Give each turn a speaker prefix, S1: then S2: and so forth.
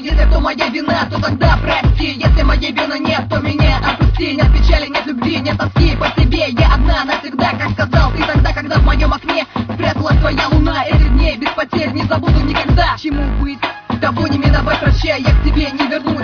S1: Если то моя вина, то тогда прости. Если моей вины нет, то меня отпусти. Нет печали, нет любви, нет тоски по тебе. Я одна навсегда, как сказал ты тогда, когда в моем окне спряталась твоя луна. Этих дней без потерь не забуду никогда. Чему быть? Тобой не миновать, прощай, я к тебе не вернусь.